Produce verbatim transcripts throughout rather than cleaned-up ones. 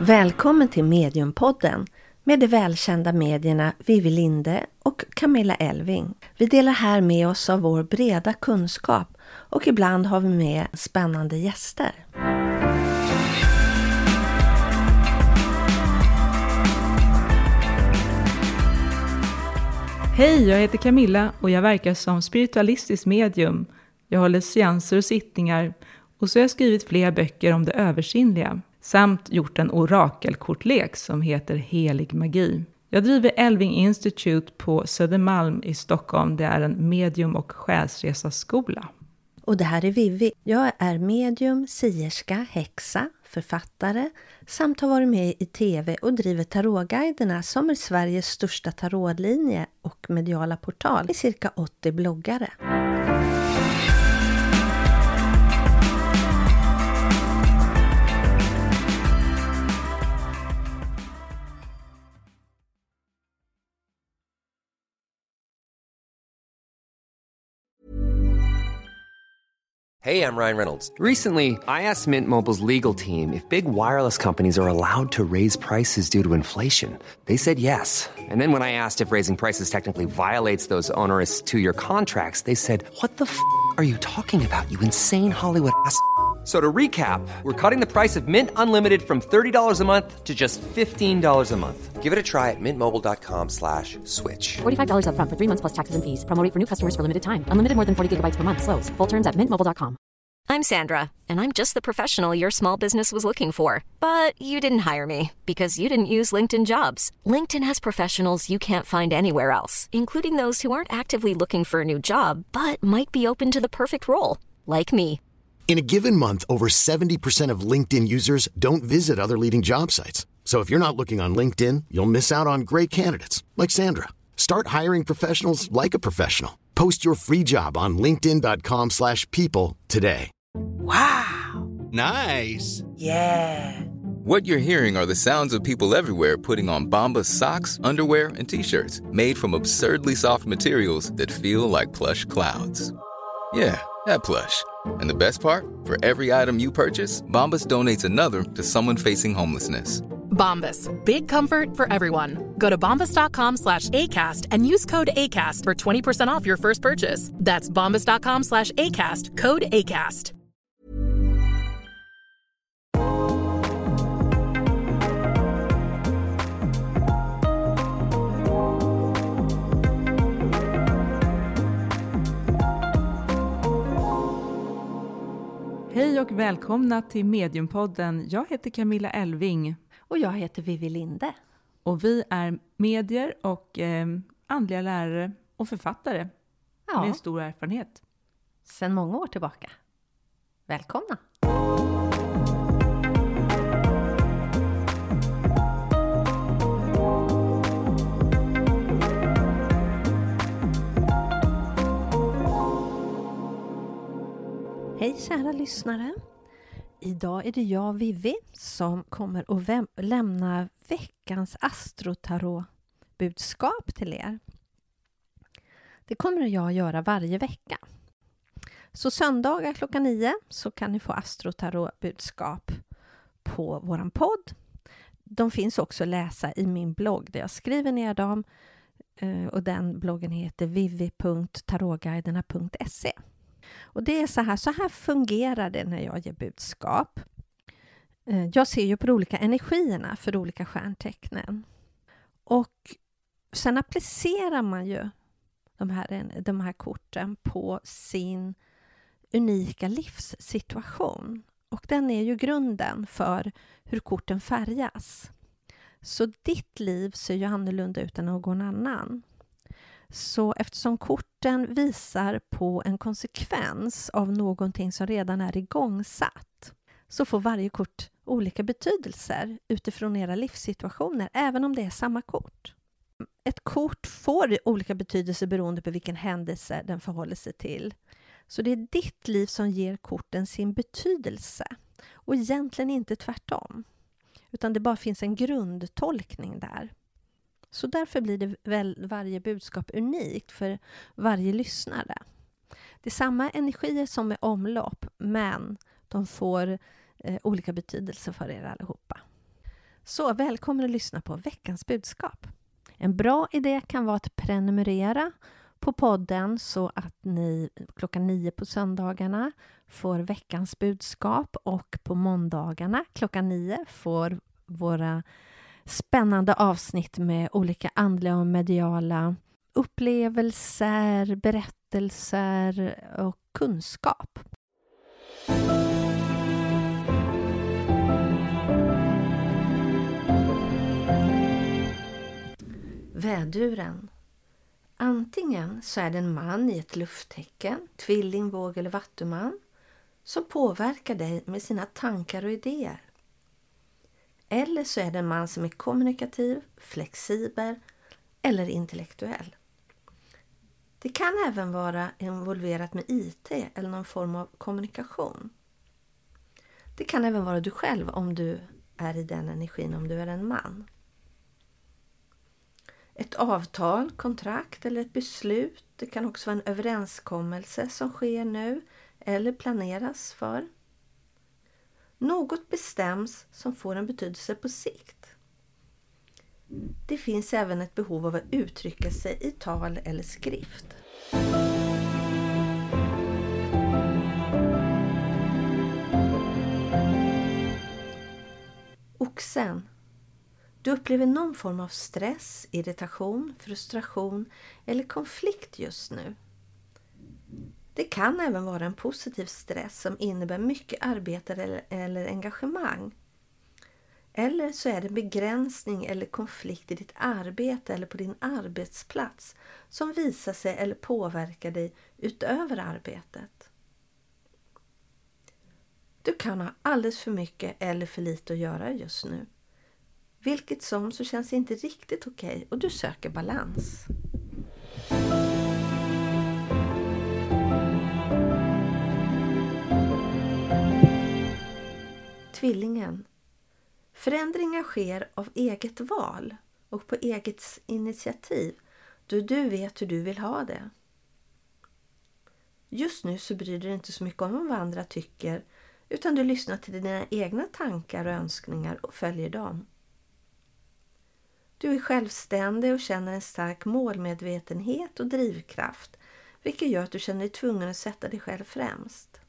Välkommen till Mediumpodden med de välkända medierna Vivi Linde och Camilla Elving. Vi delar här med oss av vår breda kunskap och ibland har vi med spännande gäster. Hej, jag heter Camilla och jag verkar som spiritualistisk medium. Jag håller seanser och sittningar och så har jag skrivit flera böcker om det översinnliga. Samt gjort en orakelkortlek som heter Helig magi. Jag driver Elving Institute på Södermalm i Stockholm. Det är en medium- och själsresaskola. Och det här är Vivi. Jag är medium, sierska, häxa, författare samt har varit med i tv och driver tarotguiderna som är Sveriges största tarotlinje och mediala portal i cirka åttio bloggare. Hey, I'm Ryan Reynolds. Recently, I asked Mint Mobile's legal team if big wireless companies are allowed to raise prices due to inflation. They said yes. And then when I asked if raising prices technically violates those onerous two-year contracts, they said, "What the f*** are you talking about, you insane Hollywood ass?" So to recap, we're cutting the price of Mint Unlimited from thirty dollars a month to just fifteen dollars a month. Give it a try at mintmobile.com slash switch. forty-five dollars up front for three months plus taxes and fees. Promo rate for new customers for limited time. Unlimited more than forty gigabytes per month. Slows full terms at mint mobile dot com. I'm Sandra, and I'm just the professional your small business was looking for. But you didn't hire me because you didn't use LinkedIn Jobs. LinkedIn has professionals you can't find anywhere else, including those who aren't actively looking for a new job, but might be open to the perfect role, like me. In a given month, over seventy percent of LinkedIn users don't visit other leading job sites. So if you're not looking on LinkedIn, you'll miss out on great candidates like Sandra. Start hiring professionals like a professional. Post your free job on linkedin dot com slash people today. Wow. Nice. Yeah. What you're hearing are the sounds of people everywhere putting on Bombas socks, underwear, and T-shirts made from absurdly soft materials that feel like plush clouds. Yeah, that plush. And the best part? For every item you purchase, Bombas donates another to someone facing homelessness. Bombas, big comfort for everyone. Go to bombas dot com slash ACAST and use code ACAST for twenty percent off your first purchase. That's bombas dot com slash ACAST, code ACAST. Hej och välkomna till Mediumpodden. Jag heter Camilla Elving. Och jag heter Vivi Linde. Och vi är medier och eh, andliga lärare och författare. Ja. Med stor erfarenhet. Sedan många år tillbaka. Välkomna! Hej kära lyssnare. Idag är det jag, Vivi, som kommer att väm- lämna veckans astrotarot-budskap till er. Det kommer jag göra varje vecka. Så söndagar klockan nio så kan ni få astrotarot-budskap på våran podd. De finns också att läsa i min blogg där jag skriver ner dem. Och den bloggen heter vivi punkt tarotguiderna punkt se. Och det är så här, så här fungerar det när jag ger budskap. Jag ser ju på de olika energierna för de olika stjärntecknen. Och sen applicerar man ju de här, de här korten på sin unika livssituation. Och den är ju grunden för hur korten färgas. Så ditt liv ser ju annorlunda ut än någon annan. Så eftersom korten visar på en konsekvens av någonting som redan är igångsatt, så får varje kort olika betydelser utifrån era livssituationer, även om det är samma kort. Ett kort får olika betydelser beroende på vilken händelse den förhåller sig till. Så det är ditt liv som ger korten sin betydelse och egentligen inte tvärtom. Utan det bara finns en grundtolkning där. Så därför blir det väl varje budskap unikt för varje lyssnare. Det är samma energier som är omlopp, men de får eh, olika betydelser för er allihopa. Så välkommen att lyssna på veckans budskap. En bra idé kan vara att prenumerera på podden så att ni klockan nio på söndagarna får veckans budskap och på måndagarna klockan nio får våra spännande avsnitt med olika andliga och mediala upplevelser, berättelser och kunskap. Väduren. Antingen så är det en man i ett lufttecken, tvilling, våg eller vattuman, som påverkar dig med sina tankar och idéer. Eller så är det en man som är kommunikativ, flexibel eller intellektuell. Det kan även vara involverat med I T eller någon form av kommunikation. Det kan även vara du själv om du är i den energin, om du är en man. Ett avtal, kontrakt eller ett beslut. Det kan också vara en överenskommelse som sker nu eller planeras för. Något bestäms som får en betydelse på sikt. Det finns även ett behov av att uttrycka sig i tal eller skrift. Oxen. Du upplever någon form av stress, irritation, frustration eller konflikt just nu. Det kan även vara en positiv stress som innebär mycket arbete eller, eller engagemang. Eller så är det begränsning eller konflikt i ditt arbete eller på din arbetsplats som visar sig eller påverkar dig utöver arbetet. Du kan ha alldeles för mycket eller för lite att göra just nu. Vilket som så känns inte riktigt okej och du söker balans. Tvillingen. Förändringar sker av eget val och på eget initiativ då du vet hur du vill ha det. Just nu så bryr du dig inte så mycket om vad andra tycker utan du lyssnar till dina egna tankar och önskningar och följer dem. Du är självständig och känner en stark målmedvetenhet och drivkraft, vilket gör att du känner dig tvungen att sätta dig själv främst.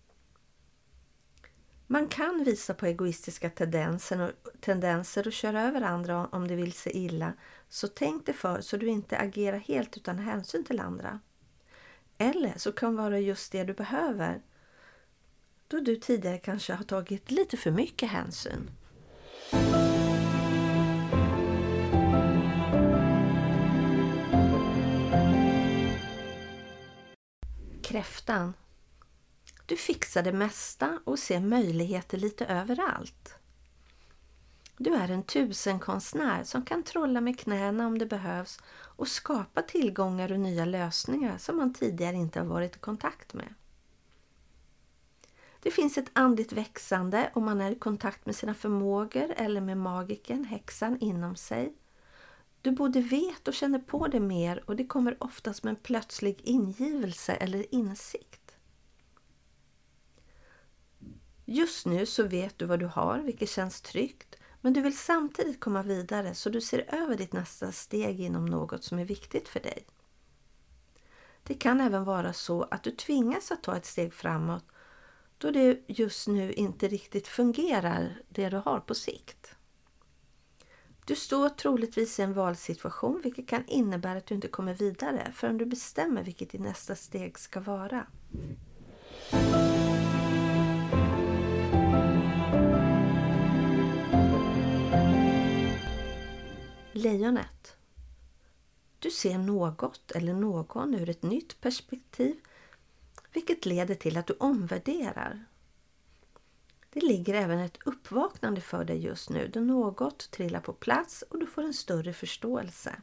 Man kan visa på egoistiska tendenser och, tendenser och köra över andra om det vill se illa, så tänk dig för så du inte agerar helt utan hänsyn till andra. Eller så kan det vara just det du behöver, då du tidigare kanske har tagit lite för mycket hänsyn. Kräftan. Du fixar det mesta och ser möjligheter lite överallt. Du är en tusenkonstnär som kan trolla med knäna om det behövs och skapa tillgångar och nya lösningar som man tidigare inte har varit i kontakt med. Det finns ett andligt växande och man är i kontakt med sina förmågor eller med magiken, häxan inom sig. Du både vet och känner på det mer och det kommer oftast med en plötslig ingivelse eller insikt. Just nu så vet du vad du har, vilket känns tryggt, men du vill samtidigt komma vidare så du ser över ditt nästa steg inom något som är viktigt för dig. Det kan även vara så att du tvingas att ta ett steg framåt då det just nu inte riktigt fungerar det du har på sikt. Du står troligtvis i en valsituation vilket kan innebära att du inte kommer vidare förrän du bestämmer vilket ditt nästa steg ska vara. Lejonet. Du ser något eller någon ur ett nytt perspektiv, vilket leder till att du omvärderar. Det ligger även ett uppvaknande för dig just nu då något trillar på plats och du får en större förståelse.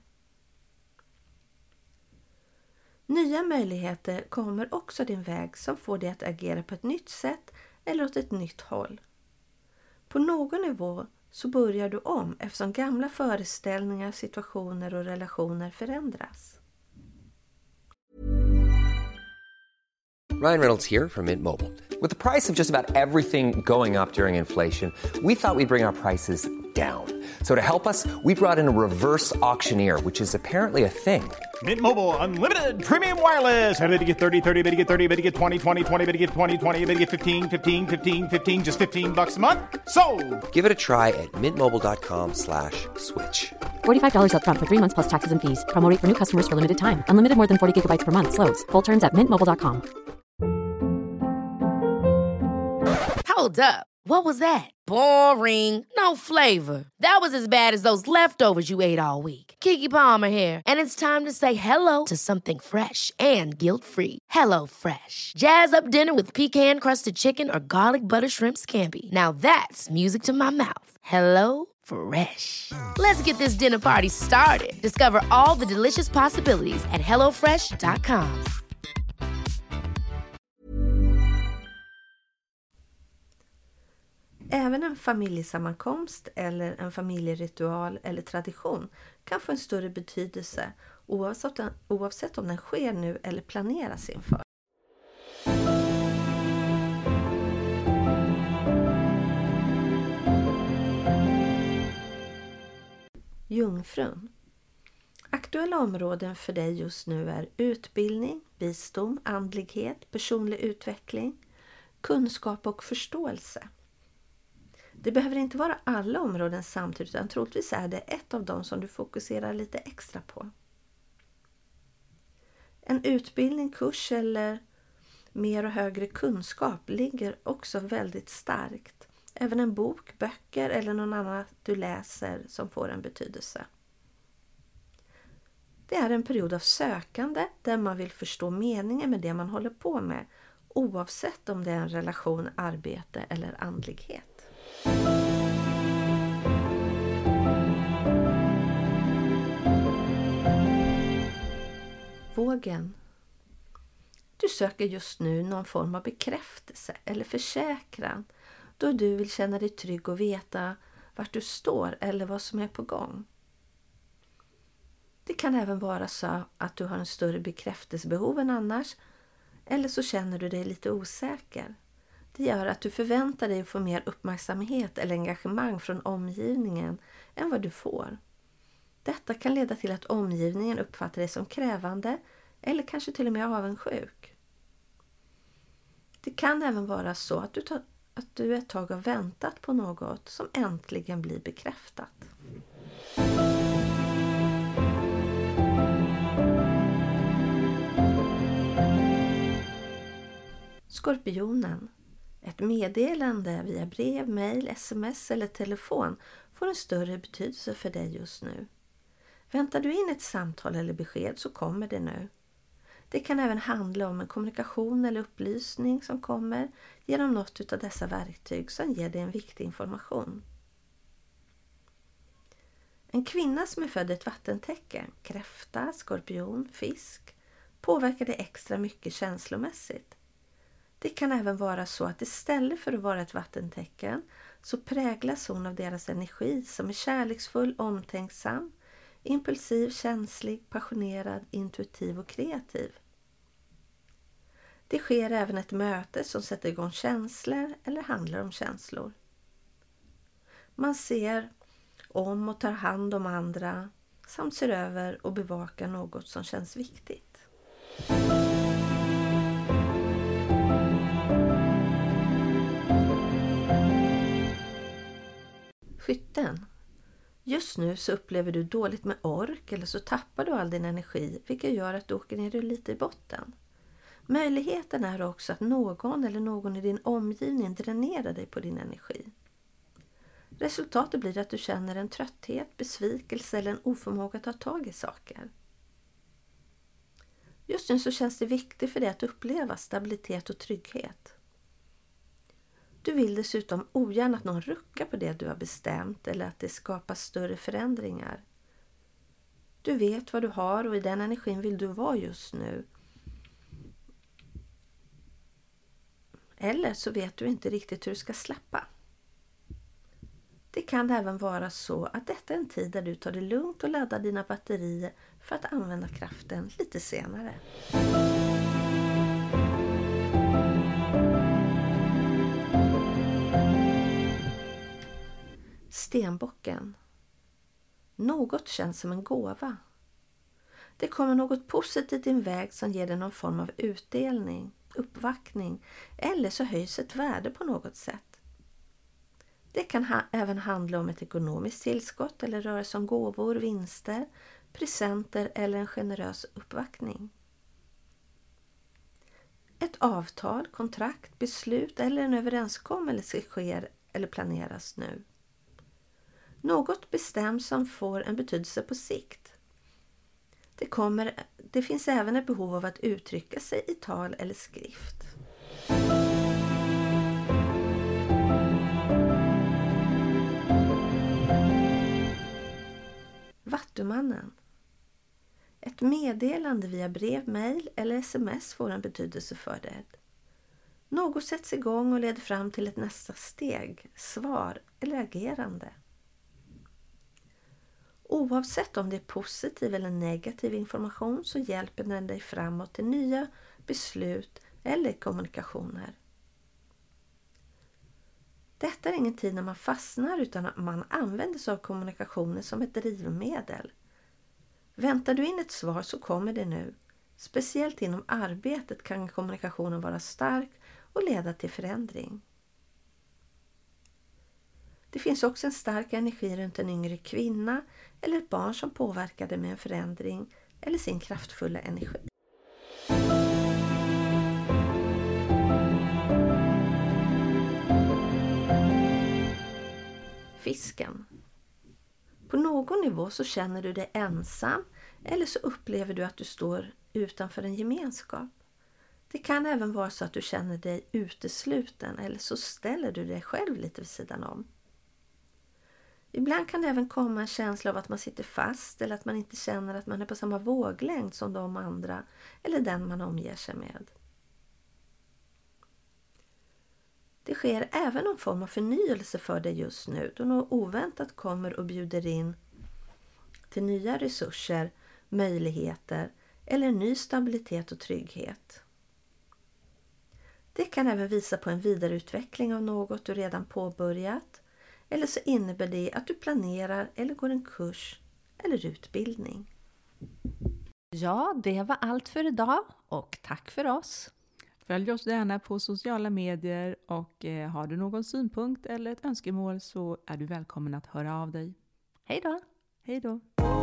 Nya möjligheter kommer också din väg som får dig att agera på ett nytt sätt eller åt ett nytt håll. På någon nivå så börjar du om eftersom gamla föreställningar, situationer och relationer förändras. Ryan Reynolds here from Mint Mobile. With the price of just about everything going up during inflation, we thought we'd bring our prices down. So to help us, we brought in a reverse auctioneer, which is apparently a thing. Mint Mobile Unlimited Premium Wireless. How to get thirty, thirty, how to get thirty, how to get twenty, twenty, twenty, how to get twenty, twenty, how to get fifteen, fifteen, fifteen, fifteen, just fifteen bucks a month? Sold! Give it a try at mintmobile.com slash switch. forty-five dollars up front for three months plus taxes and fees. Promo rate for new customers for limited time. Unlimited more than forty gigabytes per month. Slows full terms at mint mobile dot com. Hold up. What was that? Boring. No flavor. That was as bad as those leftovers you ate all week. Keke Palmer here. And it's time to say hello to something fresh and guilt-free. Hello Fresh. Jazz up dinner with pecan-crusted chicken or garlic butter shrimp scampi. Now that's music to my mouth. Hello Fresh. Let's get this dinner party started. Discover all the delicious possibilities at hello fresh dot com. Även en familjesammankomst eller en familjeritual eller tradition kan få en större betydelse oavsett, oavsett om den sker nu eller planeras inför. Jungfrun. Aktuella områden för dig just nu är utbildning, visdom, andlighet, personlig utveckling, kunskap och förståelse. Det behöver inte vara alla områden samtidigt, utan troligtvis är det ett av dem som du fokuserar lite extra på. En utbildning, kurs eller mer och högre kunskap ligger också väldigt starkt. Även en bok, böcker eller någon annan du läser som får en betydelse. Det är en period av sökande där man vill förstå meningen med det man håller på med, oavsett om det är en relation, arbete eller andlighet. Vågen. Du söker just nu någon form av bekräftelse eller försäkran då du vill känna dig trygg och veta vart du står eller vad som är på gång. Det kan även vara så att du har en större bekräftelsebehov än annars, eller så känner du dig lite osäker. Det gör att du förväntar dig att få mer uppmärksamhet eller engagemang från omgivningen än vad du får. Detta kan leda till att omgivningen uppfattar dig som krävande eller kanske till och med avundsjuk. Det kan även vara så att du, tar, att du ett tag har väntat på något som äntligen blir bekräftat. Skorpionen. Ett meddelande via brev, mejl, sms eller telefon får en större betydelse för dig just nu. Väntar du in ett samtal eller besked så kommer det nu. Det kan även handla om en kommunikation eller upplysning som kommer genom något av dessa verktyg som ger dig en viktig information. En kvinna som är född i ett vattentecken, kräfta, skorpion, fisk, påverkar det extra mycket känslomässigt. Det kan även vara så att istället för att vara ett vattentecken så präglas hon av deras energi som är kärleksfull, omtänksam, impulsiv, känslig, passionerad, intuitiv och kreativ. Det sker även ett möte som sätter igång känslor eller handlar om känslor. Man ser om och tar hand om andra samt ser över och bevakar något som känns viktigt. Skytten. Just nu så upplever du dåligt med ork eller så tappar du all din energi, vilket gör att du åker ner lite i botten. Möjligheten är också att någon eller någon i din omgivning dränerar dig på din energi. Resultatet blir att du känner en trötthet, besvikelse eller en oförmåga att ta tag i saker. Just nu så känns det viktigt för dig att uppleva stabilitet och trygghet. Du vill dessutom ogärna att någon ruckar på det du har bestämt eller att det skapas större förändringar. Du vet vad du har och i den energin vill du vara just nu. Eller så vet du inte riktigt hur du ska släppa. Det kan även vara så att detta är en tid där du tar det lugnt och laddar dina batterier för att använda kraften lite senare. stenbocken. Något känns som en gåva. Det kommer något positivt i din väg som ger dig någon form av utdelning, uppvaktning eller så höjs ett värde på något sätt. Det kan ha- även handla om ett ekonomiskt tillskott eller röra sig om gåvor, vinster, presenter eller en generös uppvaktning. Ett avtal, kontrakt, beslut eller en överenskommelse sker eller planeras nu. Något bestämt som får en betydelse på sikt. Det, kommer, det finns även ett behov av att uttrycka sig i tal eller skrift. Vattumannen. Ett meddelande via brev, mejl eller sms får en betydelse för det. Något sätts igång och leder fram till ett nästa steg, svar eller agerande. Oavsett om det är positiv eller negativ information så hjälper den dig framåt till nya beslut eller kommunikationer. Detta är ingen tid när man fastnar utan att man använder sig av kommunikationen som ett drivmedel. Väntar du in ett svar så kommer det nu. Speciellt inom arbetet kan kommunikationen vara stark och leda till förändring. Det finns också en stark energi runt en yngre kvinna eller ett barn som påverkade med en förändring eller sin kraftfulla energi. Fisken. På någon nivå så känner du dig ensam eller så upplever du att du står utanför en gemenskap. Det kan även vara så att du känner dig utesluten eller så ställer du dig själv lite vid sidan om. Ibland kan det även komma en känsla av att man sitter fast eller att man inte känner att man är på samma våglängd som de andra eller den man omger sig med. Det sker även någon form av förnyelse för dig just nu då något oväntat kommer och bjuder in till nya resurser, möjligheter eller ny stabilitet och trygghet. Det kan även visa på en vidareutveckling av något du redan påbörjat eller så innebär det att du planerar eller går en kurs eller utbildning. Ja, det var allt för idag och tack för oss. Följ oss gärna på sociala medier och eh, har du någon synpunkt eller ett önskemål så är du välkommen att höra av dig. Hej då! Hej då!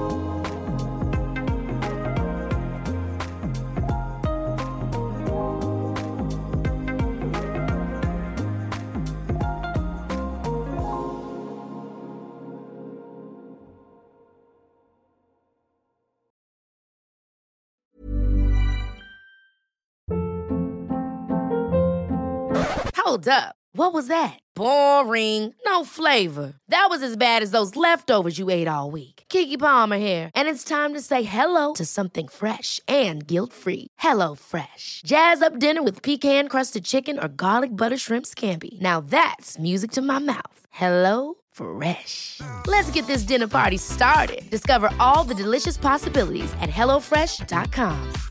Hold up. What was that? Boring. No flavor. That was as bad as those leftovers you ate all week. Keke Palmer here, and it's time to say hello to something fresh and guilt-free. Hello Fresh. Jazz up dinner with pecan-crusted chicken or garlic butter shrimp scampi. Now that's music to my mouth. Hello Fresh. Let's get this dinner party started. Discover all the delicious possibilities at hello fresh dot com.